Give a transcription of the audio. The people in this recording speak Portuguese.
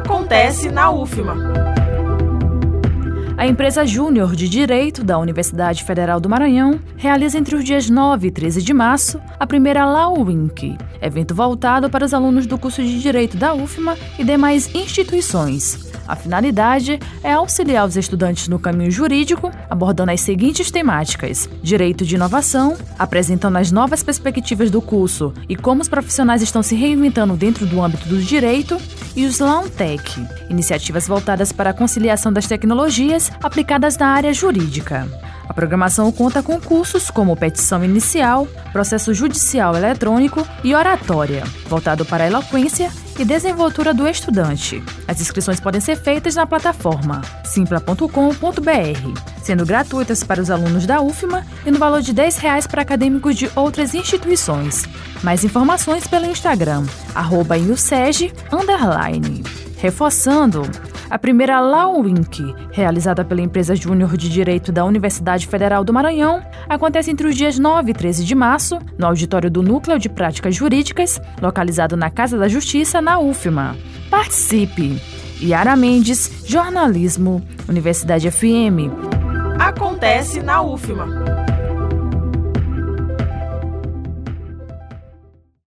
Acontece na UFMA. A empresa Júnior de Direito da Universidade Federal do Maranhão realiza entre os dias 9 e 13 de março a primeira Law Week, evento voltado para os alunos do curso de Direito da UFMA e demais instituições. A finalidade é auxiliar os estudantes no caminho jurídico, abordando as seguintes temáticas: direito de inovação, apresentando as novas perspectivas do curso e como os profissionais estão se reinventando dentro do âmbito do direito, e os Lawtech, iniciativas voltadas para a conciliação das tecnologias aplicadas na área jurídica. A programação conta com cursos como petição inicial, processo judicial eletrônico e oratória, voltado para a eloquência e desenvoltura do estudante. As inscrições podem ser feitas na plataforma simpla.com.br, sendo gratuitas para os alunos da UFMA e no valor de R$10 para acadêmicos de outras instituições. Mais informações pelo Instagram, @iuseg_. Reforçando, a primeira Law Week, realizada pela empresa Júnior de Direito da Universidade Federal do Maranhão, acontece entre os dias 9 e 13 de março, no auditório do Núcleo de Práticas Jurídicas, localizado na Casa da Justiça, na UFMA. Participe! Yara Mendes, Jornalismo, Universidade FM. Acontece na UFMA.